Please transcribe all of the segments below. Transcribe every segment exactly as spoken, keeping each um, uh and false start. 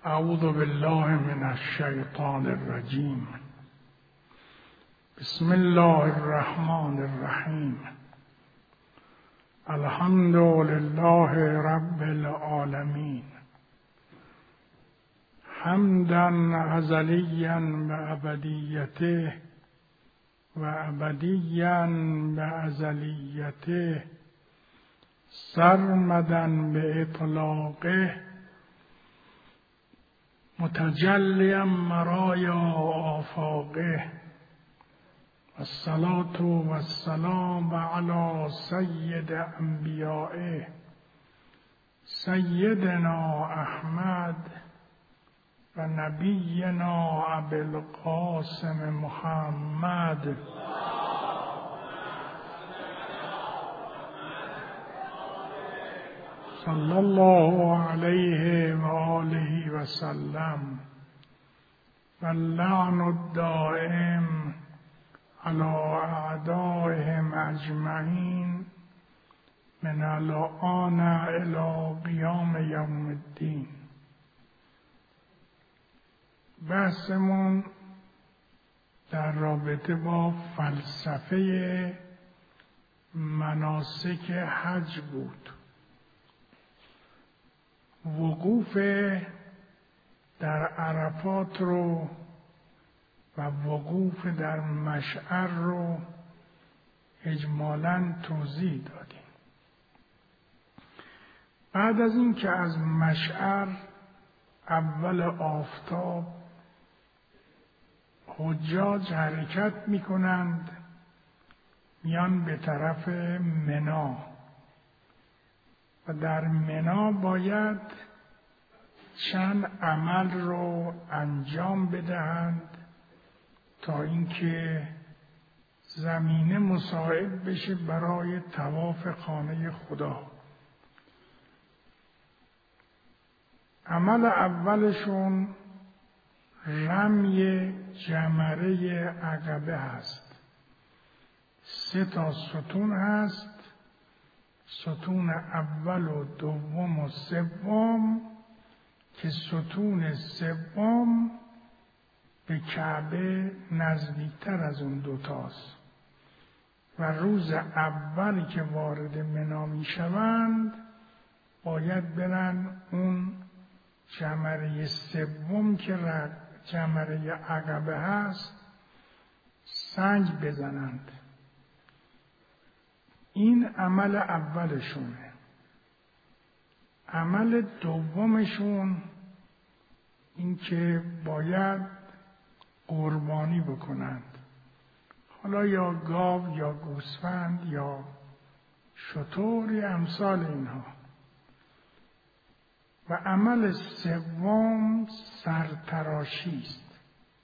اعوذ بالله من الشیطان الرجیم. بسم الله الرحمن الرحیم. الحمد لله رب العالمین، حمدا ازلیا بابدیته و ابدیا بازلیته، سرمدا باطلاقه، متجلیا مرایا آفاقه. الصلاة والسلام على سید انبیائه سیدنا احمد و نبینا ابوالقاسم محمد صلی الله علیه و آله و سلم. و اللعن الدائم على اعدائهم اجمعین من الآن الی قیام یوم الدین. بحثمون در رابطه با فلسفه مناسک حج بود. وقوف در عرفات رو و وقوف در مشعر رو اجمالاً توضیح دادیم. بعد از این که از مشعر اول آفتاب حجاج حرکت می کنند، میان به طرف منا و در منا باید چند عمل رو انجام بدهند تا اینکه زمینه مساعد بشه برای طواف خانه خدا. عمل اولشون رمی جمره عقبه هست. سه تا ستون هست، ستون اول و دوم و سوم، که ستون سوم به کعبه نزدیکتر از اون دوتاست و روز اولی که وارد منا می شوند باید برن اون جمره سوم که جمره عقبه هست سنگ بزنند. این عمل اولشونه. عمل دومشون این که باید قربانی بکنند، حالا یا گاو یا گوسفند یا شتر یا امثال اینها. و عمل سوم سرتراشی است.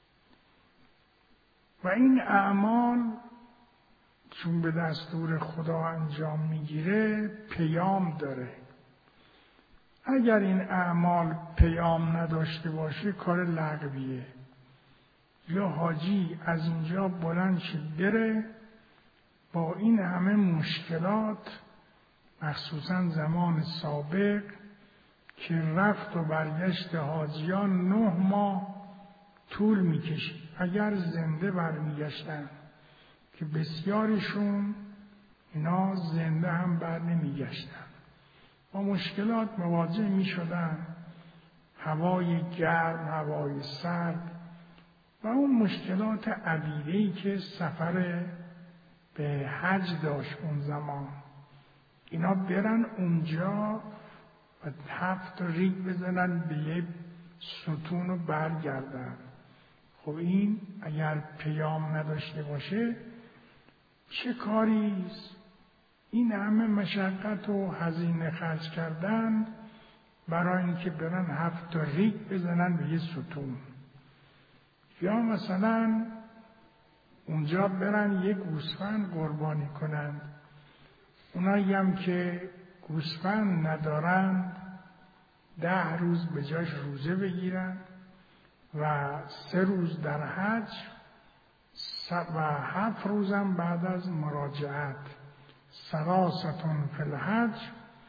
و این اعمال چون به دستور خدا انجام میگیره پیام داره. اگر این اعمال پیام نداشته باشه کار لغویه. یا حاجی از اینجا بلند شد بره با این همه مشکلات، مخصوصا زمان سابق که رفت و برگشت حاجیان نه ماه طول میکشید اگر زنده برمیگشتن، که بسیارشون اینا زنده هم بر نمیگشتن، با مشکلات مواجه میشدن، هوای گرم، هوای سرد و اون مشکلات عدیده‌ای که سفر به حج داشت اون زمان. اینا برن اونجا و هفت ریگ بزنن به یک ستون و برگردن. خب این اگر پیام نداشته باشه چه کاریست؟ این همه مشقت و هزینه خرج کردن برای اینکه برن هفت ریگ بزنن به یه ستون. یا مثلا اونجا برن یک گوسفند قربانی کنند. اونایی هم که گوسفند ندارند ده روز به جاش روزه بگیرن و سه روز در حج و هفت روزم بعد از مراجعت. ثلاثة فی الحج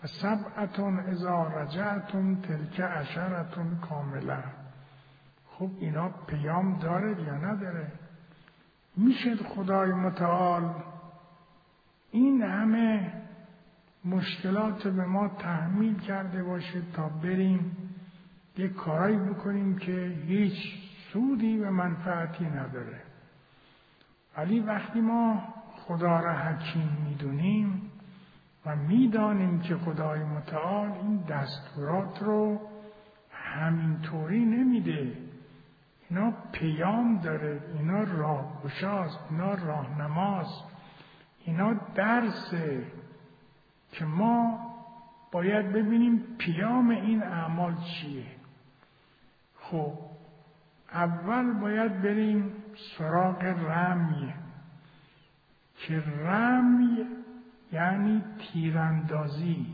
و سبعتون اذا رجعتم تلک عشرتون کامله. خب اینا پیام داره یا نداره؟ میشه خدای متعال این همه مشکلات به ما تحمیل کرده باشه تا بریم یک کارایی بکنیم که هیچ سودی و منفعتی نداره؟ ولی وقتی ما خدا را حکیم میدونیم و میدانیم که خدای متعال این دستورات رو همینطوری نمیده، اینا پیام داره، اینا راهگشاست، اینا راهنماست، اینا درسه که ما باید ببینیم پیام این اعمال چیه. خب اول باید بریم سراغ رمی که رمی یعنی تیراندازی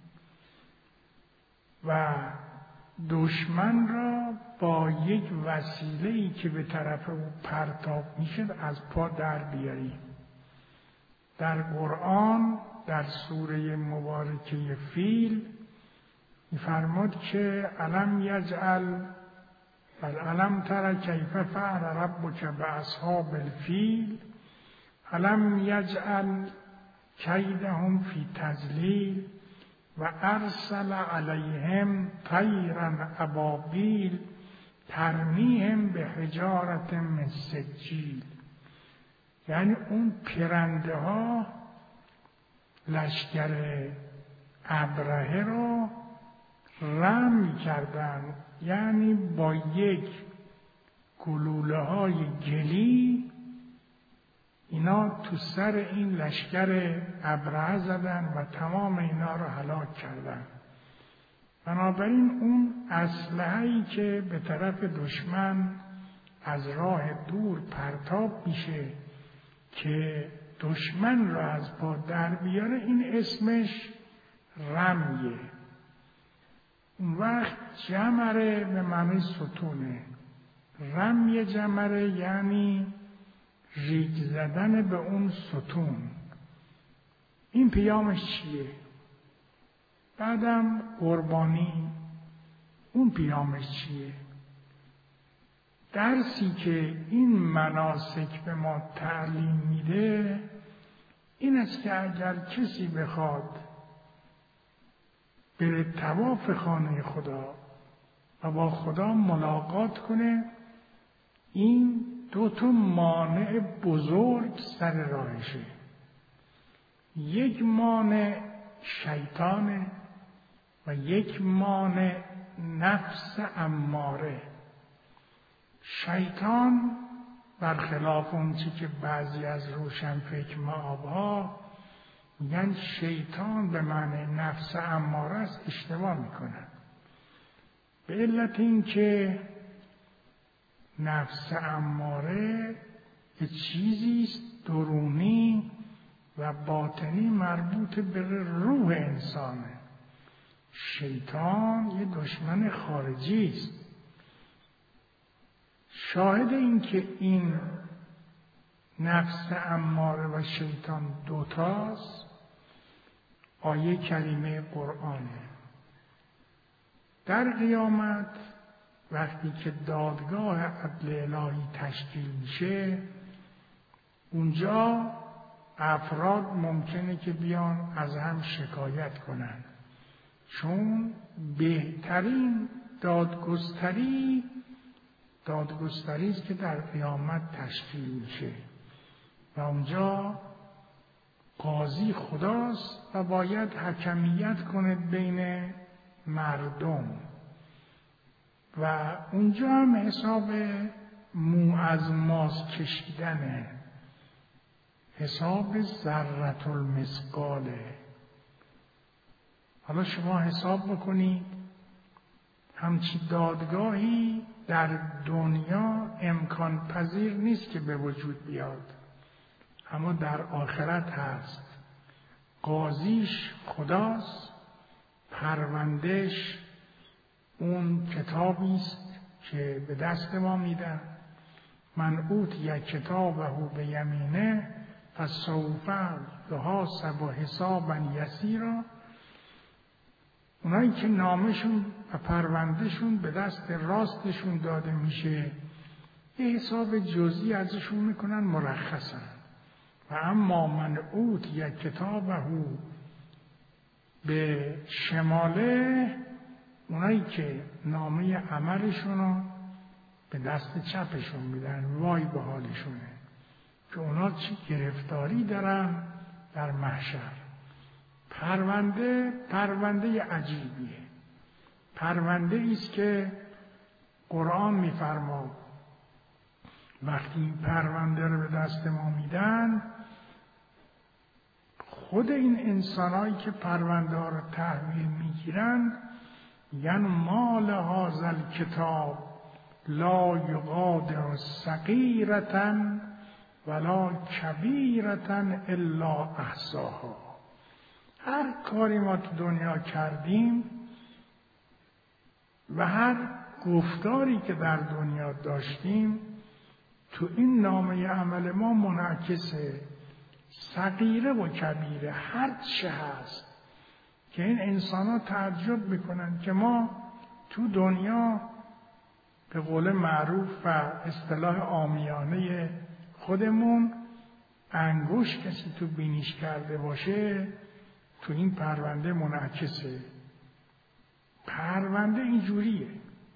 و دشمن را با یک وسیله‌ای که به طرف او پرتاب میشه از پا در بیاریم. در قرآن در سوره مبارکه فیل می‌فرماد که الم یجعل بل الم تر کیف فعل ربک باصحاب الفیل الم یجعل کیدهم فی تضلیل و ارسل علیهم طیرا ابابیل ترمیهم به حجارت من سجیل. یعنی اون پرنده ها لشکر ابرهه رو رمی کردن، یعنی با یک گلوله های گلی اینا تو سر این لشکر ابرهه زدن و تمام اینا رو هلاک کردن. بنابراین اون اسلحه‌ای که به طرف دشمن از راه دور پرتاب میشه که دشمن را از پا در بیاره، این اسمش رمیه. اون وقت جمره به معنی ستونه. رمی جمره یعنی ریگ زدن به اون ستون. این پیامش چیه؟ بعدم قربانی، اون پیامش چیه؟ درسی که این مناسک به ما تعلیم میده این است که اگر کسی بخواد بره طواف خانه خدا و با خدا ملاقات کنه، این دو تا مانع بزرگ سر راهشه. یک مانع شیطانه و یک مانع نفس اماره. شیطان برخلاف اون چی که بعضی از روشنفکر مآبها میگن شیطان به معنی نفس اماره است، اشتباه میکنن. به علت این که نفس اماره یه چیزی است درونی و باطنی مربوط به روح انسانه. شیطان یه دشمن خارجی است. شاهد این که این نفس اماره و شیطان دوتاست آیه کریمه قرآنه. در قیامت وقتی که دادگاه عدل الهی تشکیل میشه، اونجا افراد ممکنه که بیان از هم شکایت کنن، چون بهترین دادگستری دادگستری است که در قیامت تشکیل میشه و اونجا قاضی خداست و باید حکمیت کنه بین مردم و اونجا هم حساب مو از ماس کشیدنه، حساب ذرة المثقاله. حالا شما حساب بکنید همچی دادگاهی در دنیا امکان پذیر نیست که به وجود بیاد، اما در آخرت هست. قاضیش خداست، پروندهش اون کتابی است که به دست ما میدن. من اوتی کتابه به یمینه فسوف یحاسب حسابا یسیرا. اونایی که نامشون و پروندهشون به دست راستشون داده میشه یه حساب جزئی ازشون میکنن مرخصا. و اما من اوتی کتابه به شماله، اونایی که نامه عملشون رو به دست چپشون میدن، وای به حالشونه که اونا چی گرفتاری دارن در محشر. پرونده پرونده عجیبیه، پرونده ایست که قرآن میفرما وقتی این پرونده رو به دست ما میدن، خود این انسانایی که پرونده ها رو تحویل میگیرن یعنی مال هذا کتاب لا یغادر صغیرة ولا کبیرة الا احصاها. هر کاری ما تو دنیا کردیم و هر گفتاری که در دنیا داشتیم تو این نامه عمل ما منعکسه. صغیره و کبیره هر چه هست که این انسان ها تعجب میکنن که ما تو دنیا به قول معروف و اصطلاح عامیانه خودمون انگوش کسی تو بینیش کرده باشه تو این پرونده منعکسه. پرونده اینجوریه،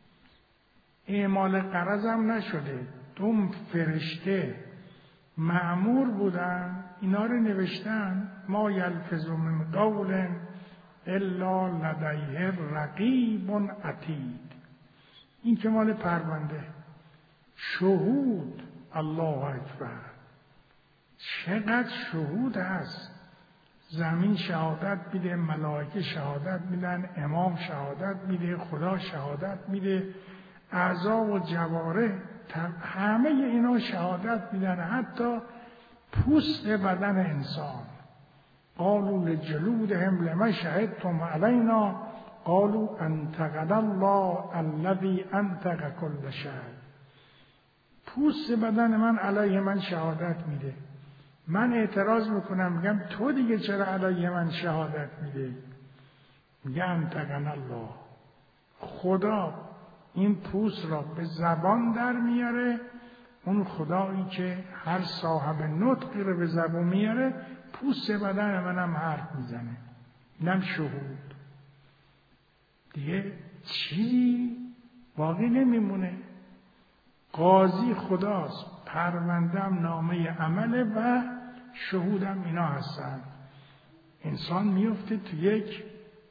اعمال غرض هم نشده. دوم فرشته مأمور بودن اینا رو نوشتن ما یلفظ من قول الا لدیه رقیب عتید. این که مال پرونده. شهود الله اکبر، چقدر شهود هست. زمین شهادت میده، ملائکه شهادت میدن، امام شهادت میده، خدا شهادت میده، اعضا و جوارح همه اینا شهادت میدن، حتی پوست بدن انسان. قالوا لجلودهم لما شهدتم علینا قالوا انطقنا الله الذی انطق کل شیء. پوست بدن من علیه من شهادت میده. من اعتراض میکنم میگم تو دیگه چرا علیه من شهادت میده؟ میگه انطقنا الله. خدا این پوست را به زبان در میاره. اون خدایی که هر صاحب نطقی رو به زبان میاره پوست بدن منم حرف میزنه. اینم شهود. دیگه چیزی باقی نمیمونه. قاضی خداست، پروندم نامه عمله و شهودم اینا هستن. انسان میفته تو یک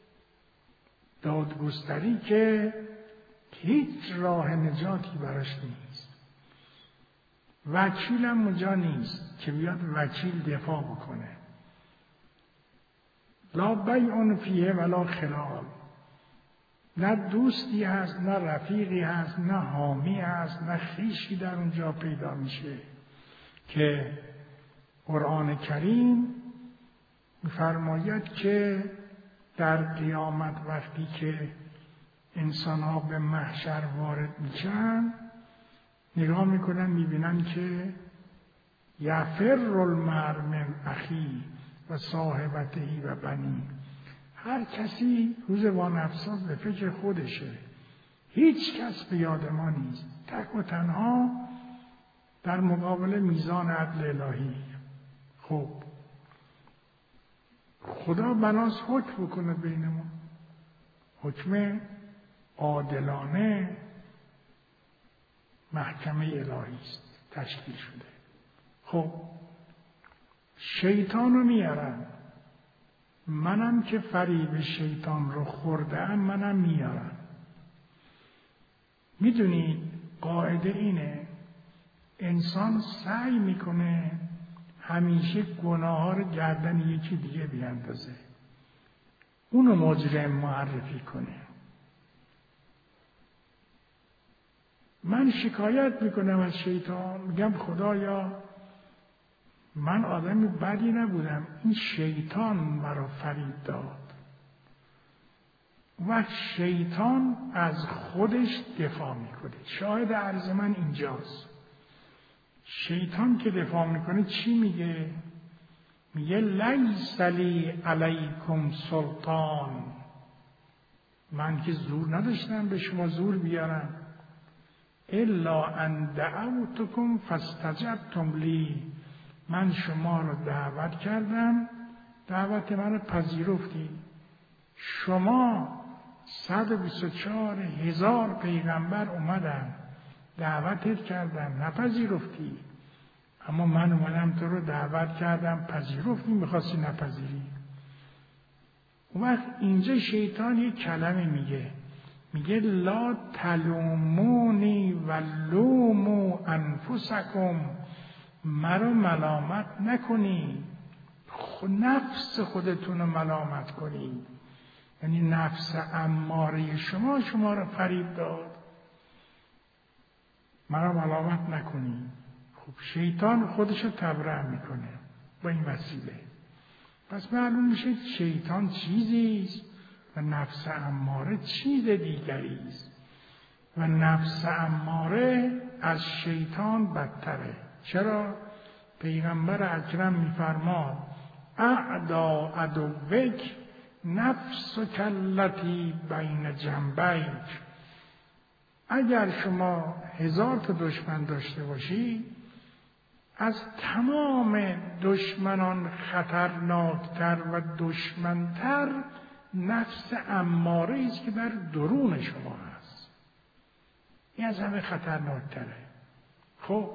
دادگستری که هیچ راه نجاتی براش نیست. وکیلم اونجا نیست که بیاد وکیل دفاع بکنه. لا بیع فیه ولا خلال. نه دوستی هست، نه رفیقی هست، نه حامی هست، نه خویشی در اونجا پیدا میشه که قرآن کریم می‌فرماید که در قیامت وقتی که انسان ها به محشر وارد میشن نگاه میکنن میبینن که یفر المرء من اخی و صاحبته و بنی. هر کسی روز وانفسات به فکر خودشه، هیچ کس به یاد ما نیست، تک و تنها در مقابل میزان عدل الهی. خب خدا بناس حکم بکنه بین ما، حکم عادلانه محکمه الهی است تشکیل شده. خب شیطان رو میارن، منم که فریب شیطان رو خوردم منم میارم. میدونید قاعده اینه انسان سعی میکنه همیشه گناه ها رو گردن یکی دیگه بیاندازه، اونو مجرم معرفی کنه. من شکایت میکنم از شیطان، میگم خدایا من آدم بدی نبودم، این شیطان مرا فریب داد. و شیطان از خودش دفاع میکنه. شاهد عرض من اینجاست. شیطان که دفاع میکنه چی میگه؟ میگه لیس لی علیکم سلطان. من که زور نداشتم به شما زور بیارم. الا ان دعوتکم فاستجبتم لی، من شما رو دعوت کردم، دعوت من رو پذیرفتی. شما صد و بیست و چهار هزار پیغمبر اومدن دعوتت کردن نپذیرفتی، اما من اومدم تو رو دعوت کردم پذیرفتی، میخواستی نپذیری. اون وقت اینجا شیطان یک کلمه میگه، میگه لا تلومونی و لومو انفسکم، مرا ملامت نکنی، نفس خودتون رو ملامت کنی. یعنی نفس اماره شما شما رو فریب داد، مرا ملامت نکنی. خب شیطان خودش رو تبرئه میکنه با این وسیله. پس معلوم میشه شیطان چیزیست و نفس اماره چیز دیگری است و نفس اماره از شیطان بدتره. چرا؟ پیغمبر اکرم میفرماد اعدا عدوک نفسک التی بین جنبیک، اگر شما هزار تا دشمن داشته باشی، از تمام دشمنان خطرناکتر و دشمنتر نفس اماره است که در درون شما هست. این از همه خطرناکتره. خب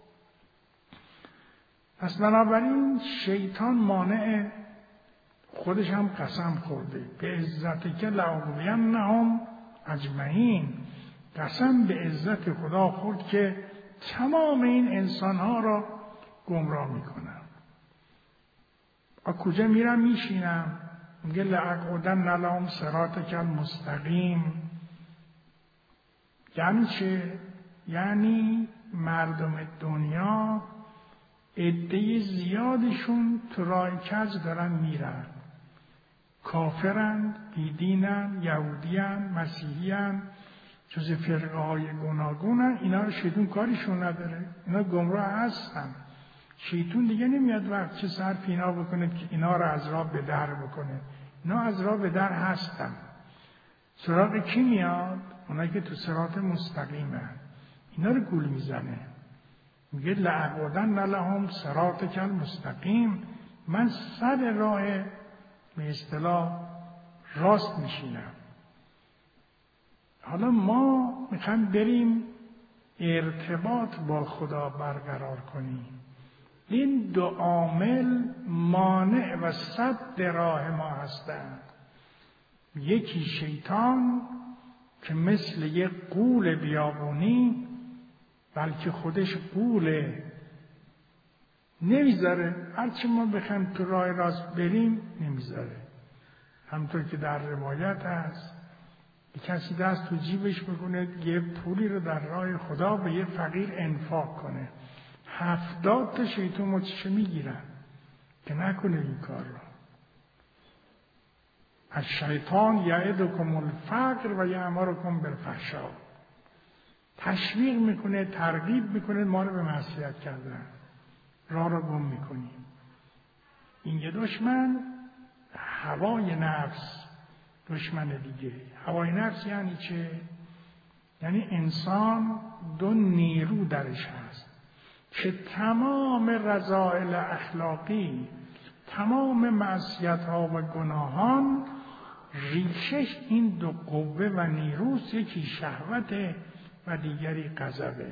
پس بنابراین شیطان مانع، خودش هم قسم خورده به عزت که لأغوینهم اجمعین، قسم به عزت خدا خورد که تمام این انسانها را گمراه میکنم. از کجا میرم میشینم؟ میگه لأقعدن لهم صراطک المستقیم. یعنی چه؟ یعنی مردم دنیا عده زیادشون تو راه کج دارن میرن، کافرن، بیدینن، یهودیان، مسیحیان، جز فرقه های گوناگونن. اینا رو شیطون کاریشون نداره، اینا گمراه هستن. شیطون دیگه نمیاد وقت چه صرف اینا بکنه که اینا رو از راه به در بکنه. اینا از راه به در هستن. سراغ کی میاد؟ اونایی که تو صراط مستقیمن. اینا رو گول میزنه. میگه لأقعدن لهم صراطک المستقیم، من سر راه به اصطلاح راست میشینم. حالا ما میخوایم بریم ارتباط با خدا برقرار کنیم. این دو عامل مانع و سد راه ما هستند. یکی شیطان که مثل یک غول بیابونی، بلکه خودش غوله، نمیذاره هرچی ما بخوایم تو راه راست بریم نمیذاره. همطور که در روایت هست کسی دست تو جیبش بکنه یه پولی رو در راه خدا به یه فقیر انفاق کنه، هفتاد تا شیطان مچشو میگیرن که نکنه این کار رو. از شیطان یعدکم الفقر و یأمرکم بالفحشاء، تشویق میکنه، ترغیب میکنه ما رو به معصیت کردن، راه رو گم میکنیم. این یه دشمن، هوای نفس دشمن دیگه. هوای نفس یعنی چه؟ یعنی انسان دو نیرو درش هست که تمام رذائل اخلاقی، تمام معصیت ها و گناهان ریشش این دو قوه و نیروست. یکی شهوته و دیگری غضبه.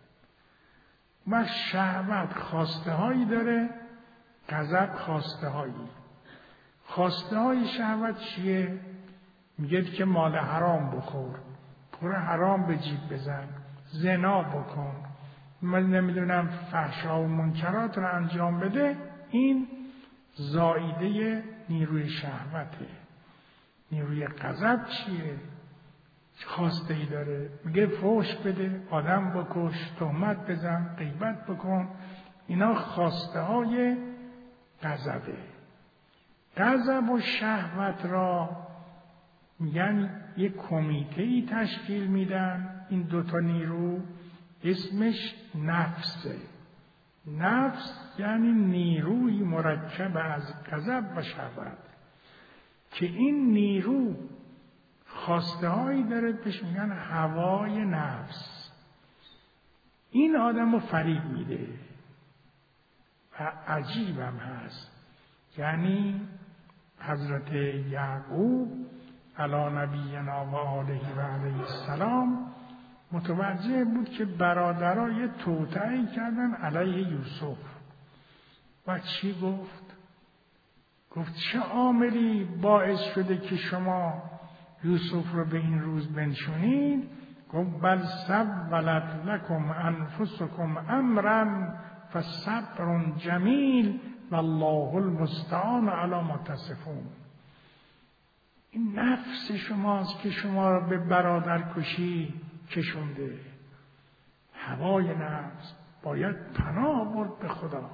و شهوت خواسته هایی داره، غضب خواسته هایی. خواسته های شهوت چیه؟ میگه که مال حرام بخور، پول حرام به جیب بزن، زنا بکن، من نمیدونم فحشا و منکرات رو انجام بده. این زائیده نیروی شهوته. نیروی غضب چیه؟ خواسته ای داره، میگه فحش بده، آدم بکش، تهمت بزن، غیبت بکن. اینا خواسته های غضبه. غضب و شهوت را میگن یک کمیته‌ای تشکیل میدن. این دوتا نیرو اسمش نفسه. نفس یعنی نیروی مرکب از غضب و شهوت که این نیرو خواسته هایی داره بهش میگن هوای نفس. این آدم رو فریب میده و عجیبم هست. یعنی حضرت یعقوب علی نبینا و آله و علیه السلام متوجه بود که برادرها یه توطئه‌ای کردن علیه یوسف و چی گفت؟ گفت چه عاملی باعث شده که شما یوسف رو به این روز بنشونید؟ گفت بل سولت لکم انفسکم امرا فصبر جمیل والله المستعان علی ما تصفون. این نفس شماست که شما را به برادرکشی کشونده. هوای نفس. باید پناه برد به خدا.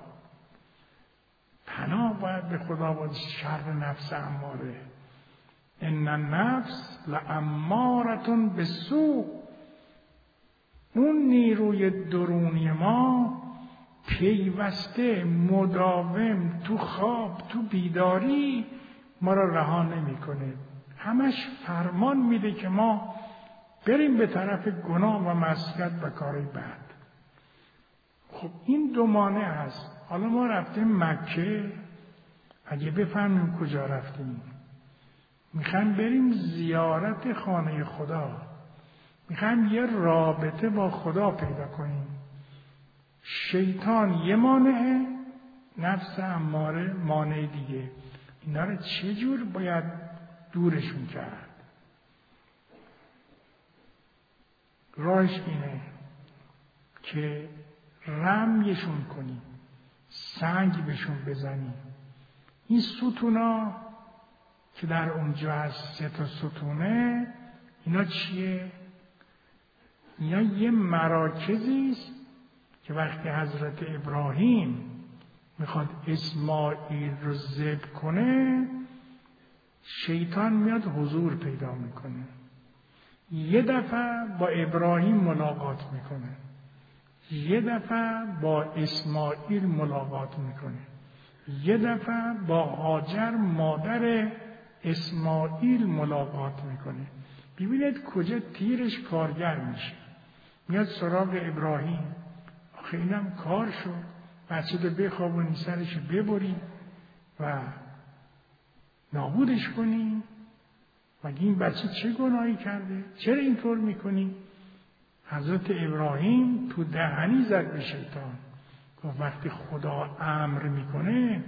پناه باید به خدا برد شر نفس اماره. ان النفس لامارة بالسوء. اون نیروی درونی ما پیوسته مداوم تو خواب تو بیداری ما را رها نمی‌کنه. همش فرمان میده که ما بریم به طرف گناه و معصیت و کارهای بد. خب این دو مانع هست. حالا ما رفتیم مکه، اگه بفهمیم کجا رفتیم، میخوایم بریم زیارت خانه خدا، میخوایم یه رابطه با خدا پیدا کنیم. شیطان یه مانعه، نفس اماره مانع دیگه. اینا رو چجور باید دورشون کرد؟ راهش اینه که رمیشون کنیم، سنگ بهشون بزنیم. این ستونا که در اونجا هست، سه تا ستونه، اینا چیه؟ اینا یه مراکزی است که وقتی حضرت ابراهیم میخواد اسماعیل رو ذبح کنه، شیطان میاد حضور پیدا میکنه. یه دفعه با ابراهیم ملاقات میکنه، یه دفعه با اسماعیل ملاقات میکنه، یه دفعه با هاجر مادر اسماعیل ملاقات میکنه. ببینید کجا تیرش کارگر میشه. میاد سراغ ابراهیم، آخه اینم کار شد، بچه رو بخوابونی سرش ببری و نابودش کنی. مگه این بچه چه گناهی کرده؟ چرا اینطور میکنی؟ حضرت ابراهیم تو دهنی زد به شیطان. گفت وقتی خدا امر میکنه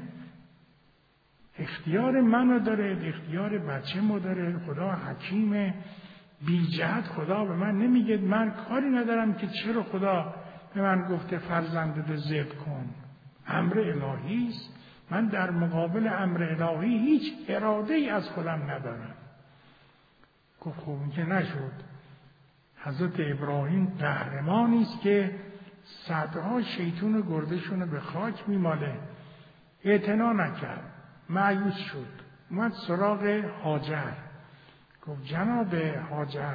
اختیار منو داره، اختیار بچه مو داره. خدا حکیمه، بی جهت خدا به من نمیگه. من کاری ندارم که چرا خدا به من گفته فرزندت ذبح کن. امر الهی است. من در مقابل امر الهی هیچ اراده ای از خودم ندارم. گفت خب این که نشد. حضرت ابراهیم قهرمانی است که صدها شیطون گردشون به خاک میماله. اعتنا نکرد، مایوس شد، اومد سراغ هاجر. گفت جناب هاجر،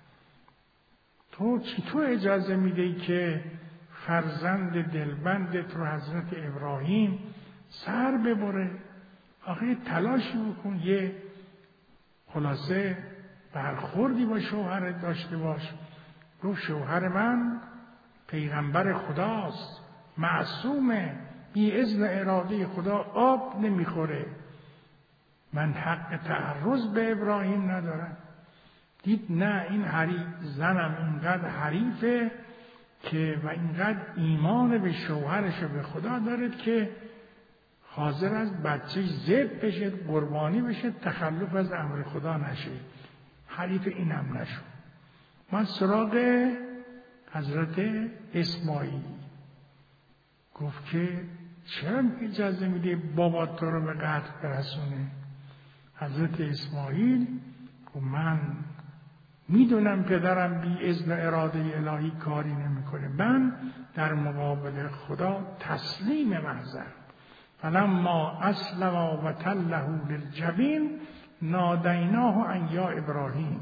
تو چطور اجازه میدهی که فرزند دلبندت رو حضرت ابراهیم سر ببره؟ آخه تلاشی بکن، یه خلاصه برخوردی با شوهرت داشته باش. گفت شوهر من پیغمبر خداست، معصومه، بی اذن اراده خدا آب نمیخوره. من حق تعرض به ابراهیم ندارم. دید نه، این حریف زنم اینقدر حریفه که و اینقدر ایمان به شوهرش و به خدا دارد که حاضر از بچه ذبح بشه، قربانی بشه، تخلف از امر خدا نشه. حریف اینم نشد. من سراغ حضرت اسماعیل. گفت که چرا اجازه میده بابا تو رو به قتل برسونه؟ حضرت اسماعیل گفت من میدونم پدرم بی اذن اراده الهی کاری نمیکنه. من در مقابل خدا تسلیم محضر. فلما اسلم و تله للجبین نادیناه ان یا ابراهیم.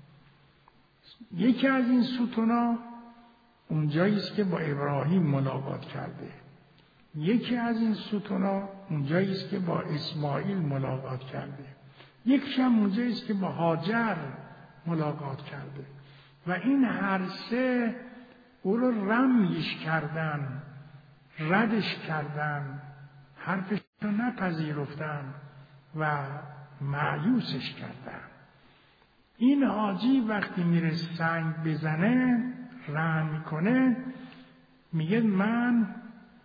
یکی از این ستونا اونجایی است که با ابراهیم ملاقات کرده. یکی از این ستونا اونجایی است که با اسماعیل ملاقات کرده. یکیش هم اونجایی است که با هاجر ملاقات کرده و این هر سه او رو رمیش کردن، ردش کردن، حرفش رو نپذیرفتن و مایوسش کردن. این حاجی وقتی میره سنگ بزنه، رحم میکنه، میگه من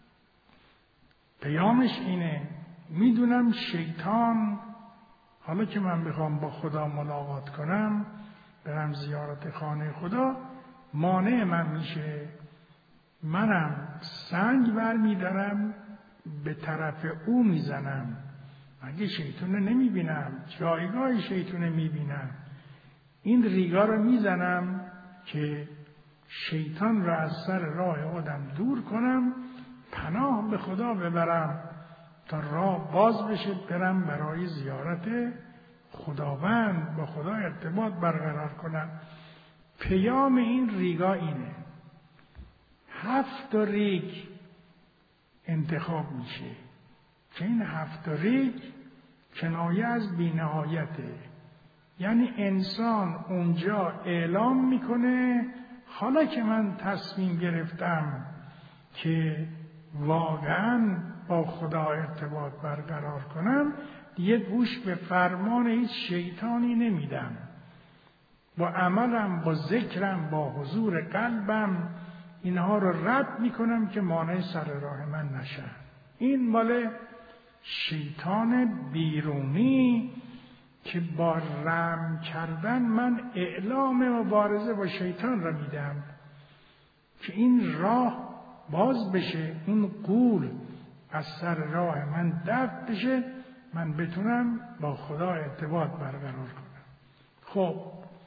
پیامش اینه، میدونم شیطان حالا که من میخوام با خدا ملاقات کنم، برم زیارت خانه خدا، مانع من میشه. منم سنگ برمیدارم به طرف او میزنم. مگه شیطونه نمیبینم؟ جایگاه شیطونه میبینم. این ریگا رو میزنم که شیطان را از سر راه آدم دور کنم، پناه به خدا ببرم تا راه باز بشه، برم برای زیارت خداوند، با خدا ارتباط برقرار کنم. پیام این ریگا اینه. هفت ریگ انتخاب میشه که این هفت ریگ کنایه از بی‌نهایته. یعنی انسان اونجا اعلام میکنه حالا که من تصمیم گرفتم که واقعا با خدا ارتباط برقرار کنم، دیگه گوش به فرمان هیچ شیطانی نمیدم. با عملم، با ذکرم، با حضور قلبم اینها رو رد میکنم که مانع سر راه من نشن. این مال شیطان بیرونی که با رم کردن من اعلام مبارزه با شیطان را میدم که این راه باز بشه، این غول از سر راه من دفع بشه، من بتونم با خدا ارتباط برقرار کنم. خب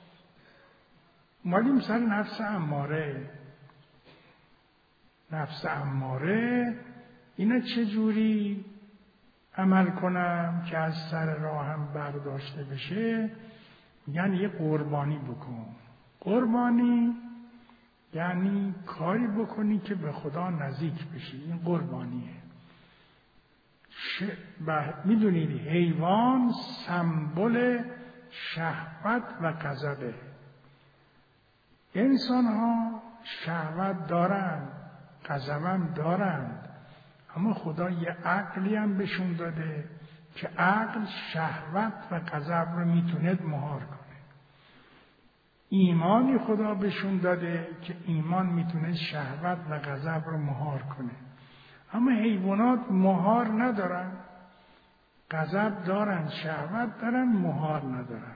اومدیم سر نفس اماره. نفس اماره اینا چجوری عمل کنم که از سر راهم برداشته بشه؟ یعنی یه قربانی بکن. قربانی یعنی کاری بکنی که به خدا نزدیک بشی. این قربانیه. ش... میدونید حیوان سمبل شهوت و غضبه. انسان ها شهوت دارند، غضبم دارند، اما خدا یه عقلی هم بهشون داده که عقل شهوت و غضب رو میتونه مهار کنه. ایمانی خدا بهشون داده که ایمان میتونه شهوت و غضب رو مهار کنه. اما حیوانات مهار ندارن، غضب دارن، شهوت دارن، مهار ندارن.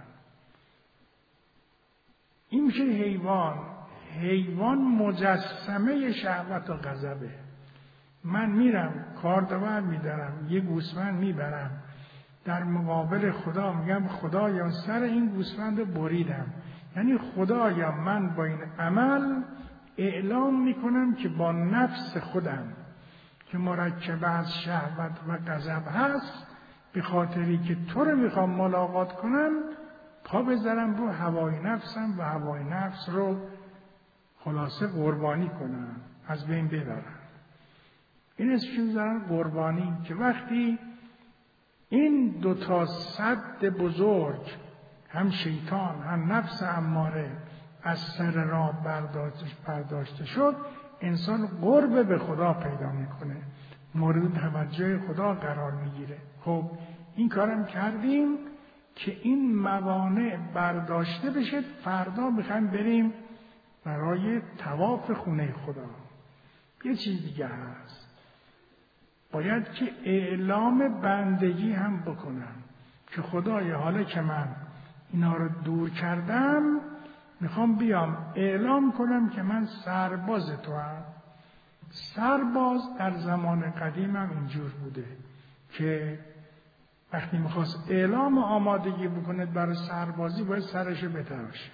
این میشه حیوان. حیوان مجسمه شهوت و غضبه. من میرم کاردور میدارم، یه گوسفند میبرم، در مقابل خدا میگم خدایا سر این گوسفند رو بریدم. یعنی خدایا من با این عمل اعلام میکنم که با نفس خودم که مرکب از شهوت و غضب هست، به خاطری که تو رو میخوام ملاقات کنم، پا بذارم رو هوای نفسم و هوای نفس رو خلاصه قربانی کنم، از بین ببرم. این اسمش میذارن قربانی، که وقتی این دوتا سد بزرگ، هم شیطان هم نفس اماره، از سر راه برداشته شد، انسان قرب به خدا پیدا میکنه، مورد توجه خدا قرار میگیره. خب این کارم کردیم که این موانع برداشته بشه. فردا میخوایم بریم برای طواف خونه خدا. یه چیز دیگه هست، باید که اعلام بندگی هم بکنم که خدایا حالا که من اینا رو دور کردم، میخوام بیام اعلام کنم که من سرباز تو هم. سرباز در زمان قدیم هم اینجور بوده که وقتی میخواست اعلام آمادگی بکنه برای سربازی باید سرشو بتراشه.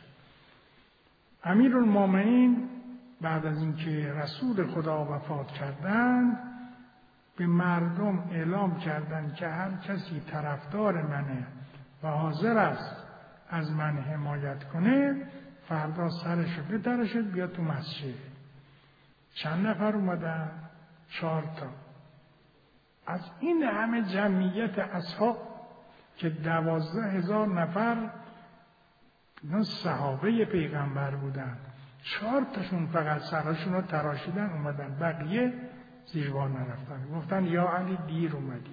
امیرالمومنین بعد از اینکه رسول خدا وفات کردند، به مردم اعلام کردند که هر کسی طرفدار منه و حاضر است از من حمایت کنه، فردا سرشو بتراشد بیاد تو مسجد. چند نفر اومدن؟ چهار تا. از این همه جمعیت اصحاب که دوازده هزار نفر اینا صحابه پیغمبر بودن، چهار تاشون فقط سراشون رو تراشیدن اومدن، بقیه زیربار نرفتن. گفتن یا علی دیر اومدی،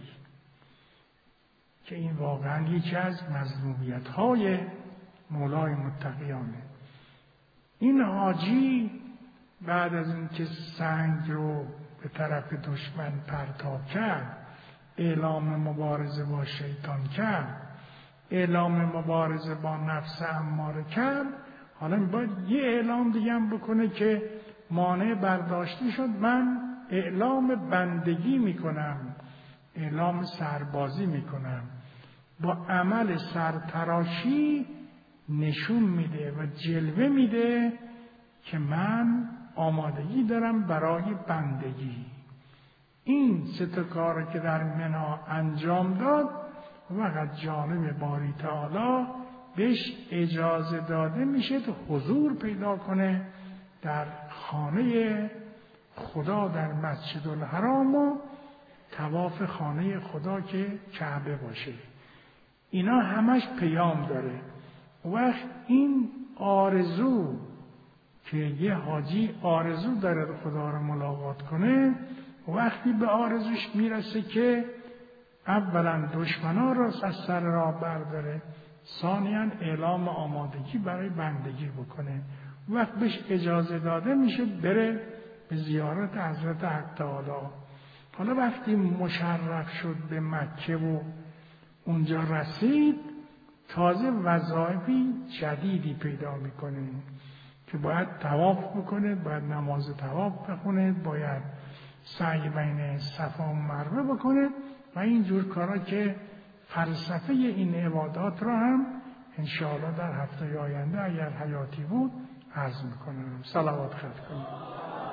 که این واقعا یکی از مظلومیت های مولای متقیانه. این حاجی بعد از اینکه سنگ رو به طرف دشمن پرتاب کرد، اعلام مبارزه با شیطان کرد، اعلام مبارزه با نفس اماره کرد، حالا باید یه اعلام دیگه هم بکنه که مانع برداشته شد، من اعلام بندگی میکنم، اعلام سربازی میکنم. با عمل سرتراشی نشون میده و جلوه میده که من آمادگی دارم برای بندگی. این سه تا کار که در منی انجام داد، وقت جانب باری تعالی بهش اجازه داده میشه که حضور پیدا کنه در خانه خدا در مسجد الحرام و طواف خانه خدا که کعبه باشه. اینا همش پیام داره. وقت این آرزو که یه حاجی آرزو داره خدا رو ملاقات کنه، وقتی به آرزوش میرسه که اولا دشمنا رو از سر راه برداره، ثانیاً اعلام آمادگی برای بندگی بکنه، وقت بهش اجازه داده میشه بره به زیارت حضرت حق تعالی. حالا وقتی مشرف شد به مکه و اونجا رسید، تازه وظایفی جدیدی پیدا میکنه که باید طواف بکنه، باید نماز طواف بخونه، باید سعی بین صفا و مروه بکنه و اینجور کارا که فلسفه این عبادات را هم انشاءالله در هفته آینده اگر حیاتی بود عرض میکنم. صلوات ختم کنیم.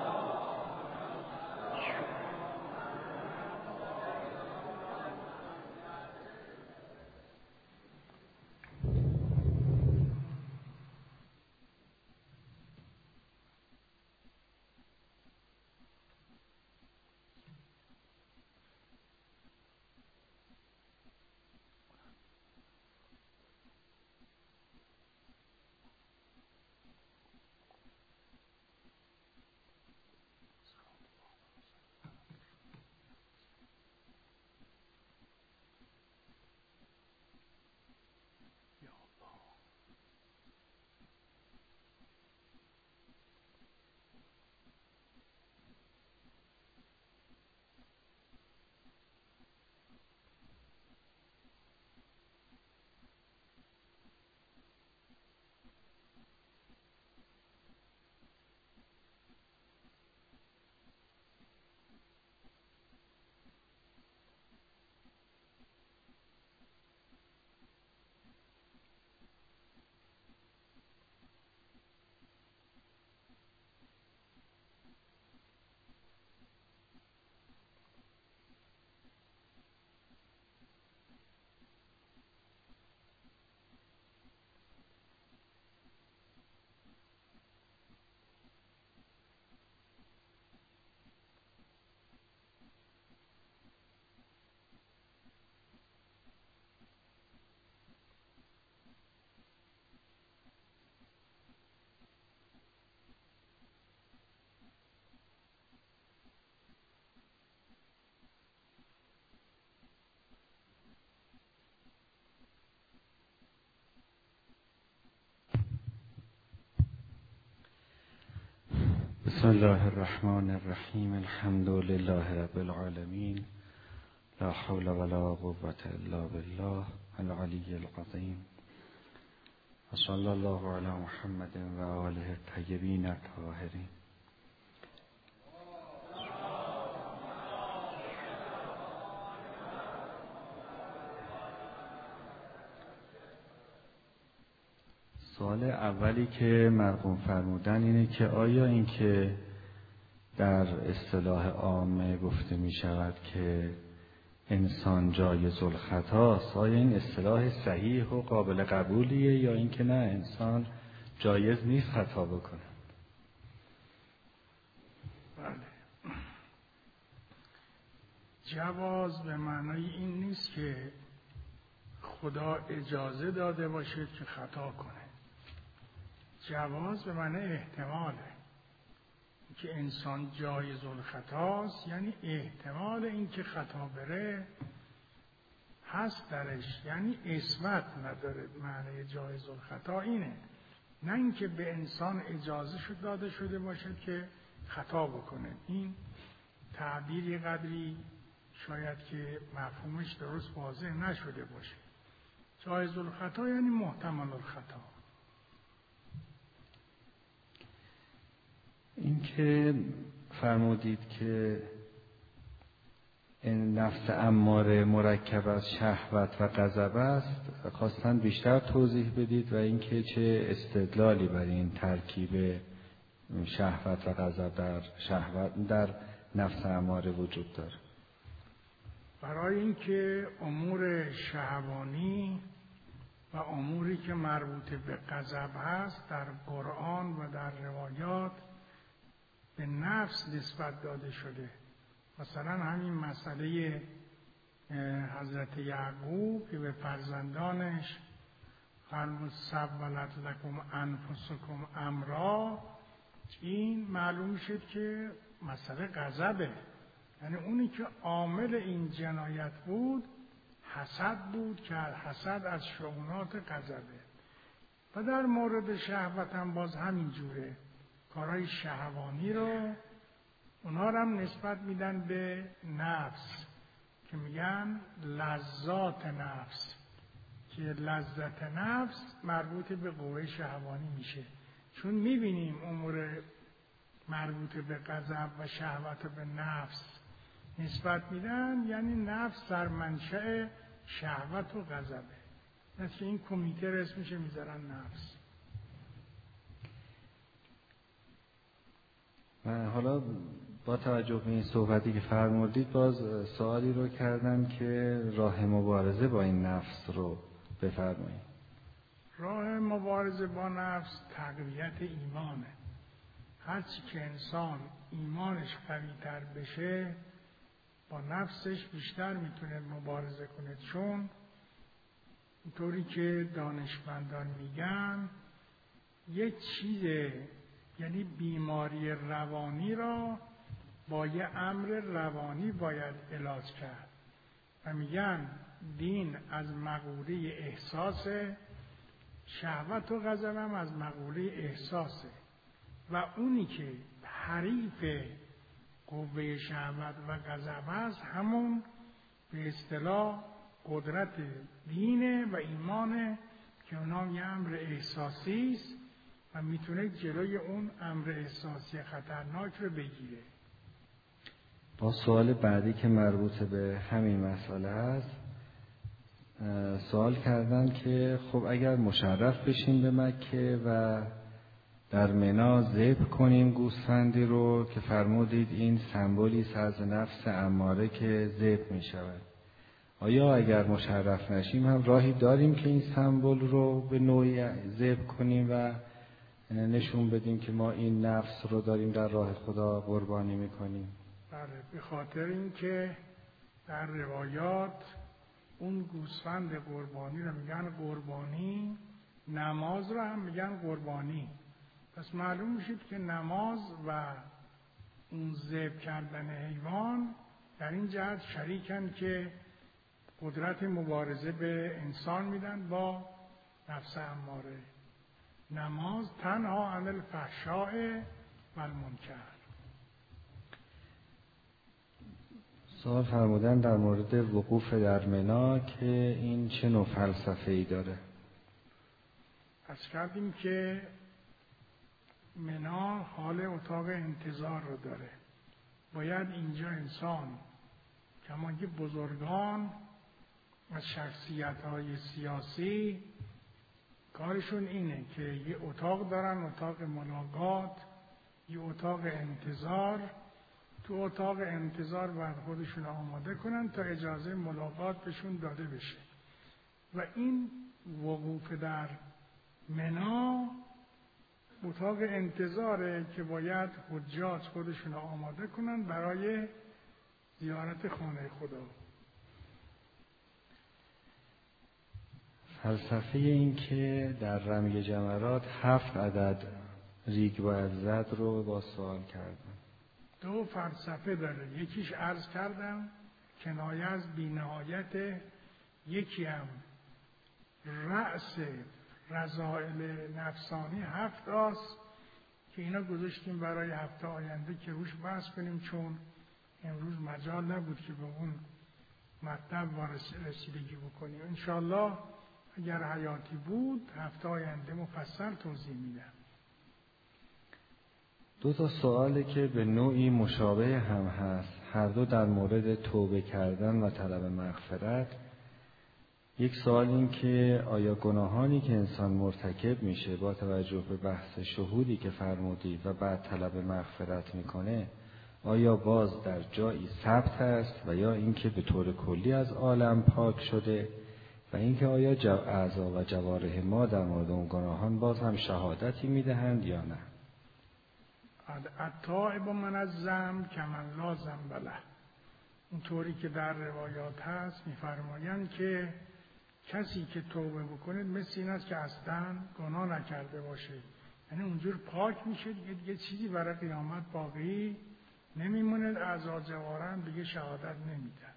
بسم الله الرحمن الرحیم. الحمد لله رب العالمین، لا حول ولا قوة الا بالله العلی العظیم. و صلی الله علی محمد و آله الطیبین الطاهرین. سوال اولی که مرحوم فرمودن اینه که آیا این که در اصطلاح عامه گفته می شود که انسان جایز الخطاست، آیا این اصطلاح صحیح و قابل قبولیه یا این که نه انسان جایز نیست خطا بکنه؟ بله، جواز به معنای این نیست که خدا اجازه داده باشه که خطا کنه. جواز به معنی احتماله که انسان جایز الخطاست، یعنی احتمال اینکه خطا بره هست درش، یعنی اثبات نداره. معنی جایز الخطا اینه، نه اینکه به انسان اجازه شد داده شده باشه که خطا بکنه. این تعبیری قدری شاید که مفهومش درست واضح نشده باشه. جایز الخطا یعنی محتمل الخطا. این که فرمودید که این نفس اماره مرکب از شهوت و غضب است، خواستن بیشتر توضیح بدید و اینکه چه استدلالی بر این ترکیب شهوت و غضب در شهوت در نفس اماره وجود داره. برای اینکه امور شهوانی و اموری که مربوط به غضب هست در قرآن و در روایات به نفس نسبت داده شده. مثلا همین مسئله حضرت یعقوب که به فرزندانش فرمود سولت لکم انفسکم امرا، این معلوم شد که مسئله غضبه، یعنی اونی که عامل این جنایت بود حسد بود که حسد از شؤونات غضبه. و در مورد شهوت هم باز همین جوره، کارهای شهوانی رو اونها رو هم نسبت میدن به نفس که میگن لذات نفس، که لذت نفس مربوط به قوه شهوانی میشه. چون میبینیم امور مربوط به غضب و شهوت به نفس نسبت میدن، یعنی نفس در منشأ شهوت و غضبه. مثل این کمیته اسمش میذارن نفس. و حالا با توجه به این صحبتی که فرمودید باز سوالی رو کردم که راه مبارزه با این نفس رو بفرمایید. راه مبارزه با نفس تقویت ایمانه. هرچی که انسان ایمانش قوی تر بشه با نفسش بیشتر میتونه مبارزه کنه. چون اینطوری که دانشمندان میگن یک چیز، یعنی بیماری روانی را با یه امر روانی باید علاج کرد و میگن دین از مقوله احساس، شهوت و غضب هم از مقوله احساسه و اونی که حریف قوه شهوت و غضب است همون به اصطلاح قدرت دینه و ایمانه که اونام یه امر احساسی است و میتونه جلوی اون امر احساسی خطرناک رو بگیره. با سوال بعدی که مربوط به همین مسئله است، سوال کردن که خب اگر مشرف بشیم به مکه و در منا ذبح کنیم گوسفندی رو که فرمودید این سمبولی است از نفس اماره که ذبح می شود، آیا اگر مشرف نشیم هم راهی داریم که این سمبول رو به نوعی ذبح کنیم و نشون بدیم که ما این نفس رو داریم در راه خدا قربانی میکنیم؟ بله، به خاطر اینکه در روایات اون گوسفند قربانی رو میگن قربانی، نماز رو هم میگن قربانی. پس معلوم میشه که نماز و اون ذبح کردن حیوان در این جهت شریکن که قدرت مبارزه به انسان میدن با نفس اماره. نماز تنها عن الفحشاء و المنکر. سوال فرمودن در مورد وقوف در منا که این چه نوع فلسفه‌ای داره. پس کردیم که منا حال اتاق انتظار رو داره. باید اینجا انسان کما که بزرگان و شخصیت‌های سیاسی کارشون اینه که یه اتاق دارن، اتاق ملاقات، یه اتاق انتظار. تو اتاق انتظار باید خودشون آماده کنن تا اجازه ملاقات بهشون داده بشه و این وقوف در منا اتاق انتظاره که باید حجاج خودشون آماده کنن برای زیارت خانه خدا. فلسفه این که در رمی جمرات هفت عدد ریگ باید زد رو با سوال کردم. دو فلسفه داره، یکیش عرض کردم کنایه از بی‌نهایت، یکی هم رأس رذائل نفسانی هفت است که اینا گذاشتیم برای هفته آینده که روش بحث کنیم، چون امروز مجال نبود که به اون مطلب وارسی رسیدگی بکنیم. انشالله اگر حیاتی بود هفته آینده مفصل توضیح میدم. دو تا سوالی که به نوعی مشابه هم هست، هر دو در مورد توبه کردن و طلب مغفرت. یک سوال این که آیا گناهانی که انسان مرتکب میشه با توجه به بحث شهودی که فرمودید و بعد طلب مغفرت میکنه، آیا باز در جایی ثبت است و یا اینکه به طور کلی از عالم پاک شده، و اینکه آیا اعضا و جوارح ما در مورد اون گناهان باز هم شهادتی میدهند یا نه؟ التائب من الذنب کمن لا ذنب له، اونطوری که در روایات هست میفرمایند که کسی که توبه بکنه مثل این است که اصلا گناه نکرده باشه، یعنی اونجور پاک میشه دیگه, دیگه چیزی برای قیامت باقی نمیمونه، اعضا جوارح دیگه شهادت نمیدن.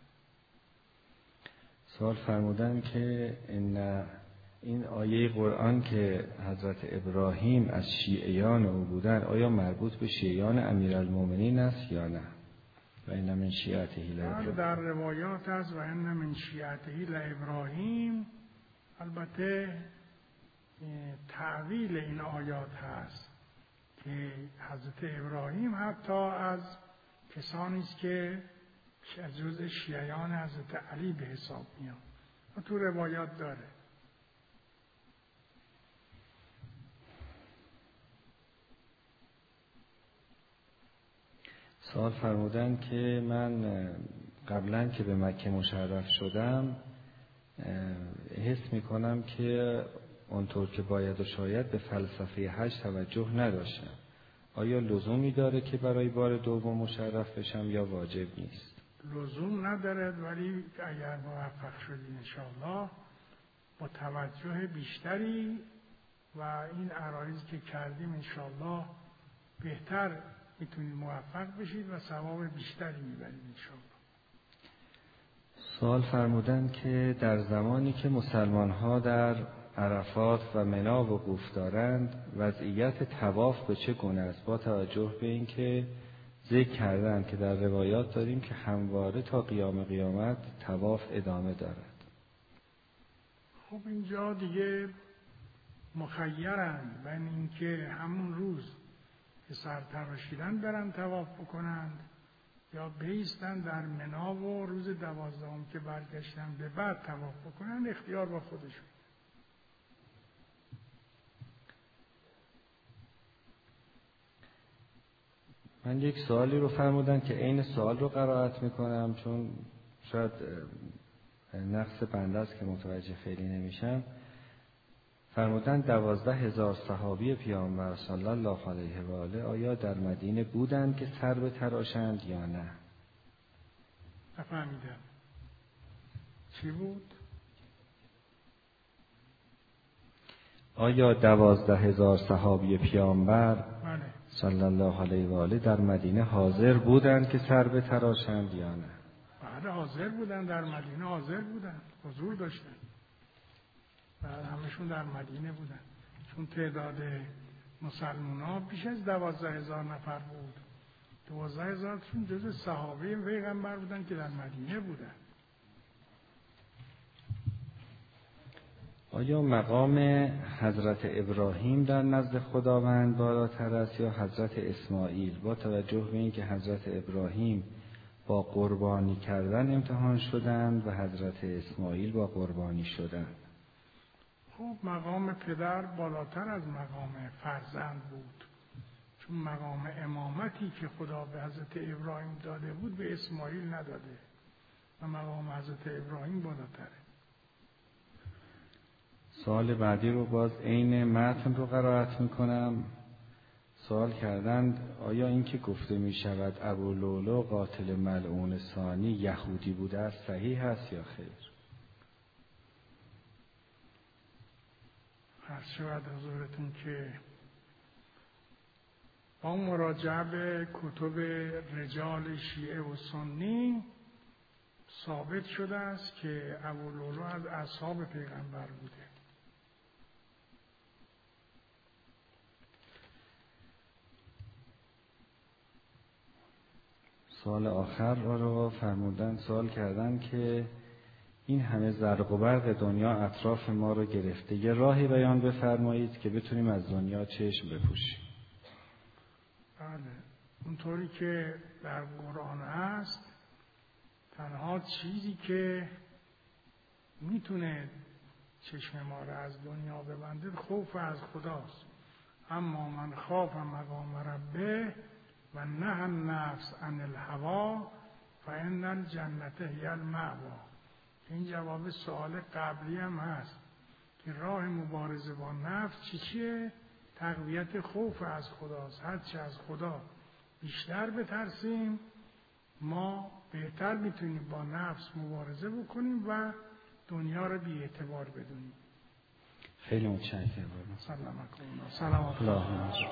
سوال فرمودن که این این آیه قرآن که حضرت ابراهیم از شیعیان او بودن، آیا مربوط به شیعیان امیرالمومنین است یا نه؟ و این من شیعته لابراهیم در روایات است و این من شیعته لابراهیم. البته تعویل این آیات هست که حضرت ابراهیم حتی از کسانی است که از جزء شیعیان حضرت علی به حساب میاد و تو روایات داره. سوال فرمودن که من قبلا که به مکه مشرف شدم حس میکنم که اونطور که باید و شاید به فلسفه حج توجه نداشتم. آیا لزومی داره که برای بار دوم مشرف بشم یا واجب نیست؟ لزوم نداره، ولی اگر موفق شدی انشاءالله با توجه بیشتری و این عرایض که کردیم انشاءالله بهتر میتونید موفق بشید و ثواب بیشتری میبرید انشاءالله. سوال فرمودن که در زمانی که مسلمان ها در عرفات و منا وقوف دارند وضعیت طواف به چه گونه است، با توجه به اینکه ذکر کردن که در روایات داریم که همواره تا قیام قیامت طواف ادامه دارد. خب اینجا دیگه مخیرند بین اینکه همون روز که سر تراشیدن برن طواف بکنند یا بیستن در منا و روز دوازدهم که برگشتن به بعد طواف بکنند، اختیار با خودشون. من یک سوالی رو فرمودن که عین سوال رو قرائت میکنم چون شاید نقص بنده است که متوجه خیلی نمیشم. فرمودن دوازده هزار صحابی پیامبر صلی الله علیه و آله آیا در مدینه بودند که سر بتراشند یا نه؟ نفهمیدم چی بود؟ آیا دوازده هزار صحابی پیامبر بله. صلی الله علیه و آله در مدینه حاضر بودند که سر بتراشند یا نه؟ بله حاضر بودن، در مدینه حاضر بودن، حضور داشتن. بعد همشون در مدینه بودن چون تعداد مسلمان ها بیش از دوازده هزار نفر بود. دوازده هزار چون جز صحابه پیغمبر بودن که در مدینه بودن. آیا مقام حضرت ابراهیم در نزد خداوند بالاتر است یا حضرت اسماعیل، با توجه به اینکه حضرت ابراهیم با قربانی کردن امتحان شدند و حضرت اسماعیل با قربانی شدند؟ خب مقام پدر بالاتر از مقام فرزند بود، چون مقام امامتی که خدا به حضرت ابراهیم داده بود به اسماعیل نداده و مقام حضرت ابراهیم بالاتره. سوال بعدی رو باز عین متن رو قرائت میکنم. سوال کردند آیا این که گفته می شود ابو لؤلؤ قاتل ملعون ثانی یهودی بوده است صحیح است یا خیر؟ عرض شود حضورتون که با مراجعه به کتب رجال شیعه و سنی ثابت شده است که ابولؤلؤ از اصحاب پیغمبر بوده. سوال آخر رو فرمودن سوال کردن که این همه زرق و برق دنیا اطراف ما رو گرفته، یه راهی بیان بفرمایید که بتونیم از دنیا چشم بپوشیم. بله، اونطوری که در قرآن هست تنها چیزی که میتونه چشم ما رو از دنیا ببنده خوف از خداست. اما من خاف مقام ربه و نهی النفس عن الهوی فان الجنة هی المأوی. این جواب سوال قبلی هم هست که راه مبارزه با نفس چی چیه؟ تقویت خوف از خداست. هرچه از خدا بیشتر بترسیم ما بهتر میتونیم با نفس مبارزه بکنیم و دنیا رو بی اعتبار بدونیم. خیلی متشکرم. سلام علیکم. سلام علیکم.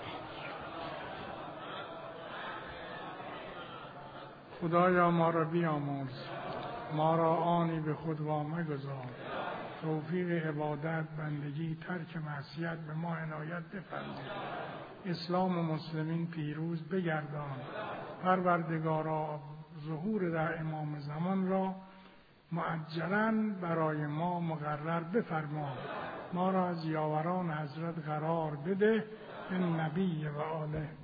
خدایا ما را بیامرز، ما را آنی به خود وامگذار، توفیق عبادت، بندگی، ترک معصیت به ما عنایت بفرما. اسلام و مسلمین پیروز بگردان. پروردگارا ظهور در امام زمان را معجلاً برای ما مقرر بفرما. ما را از یاوران حضرت قرار بده، به نبی و آله.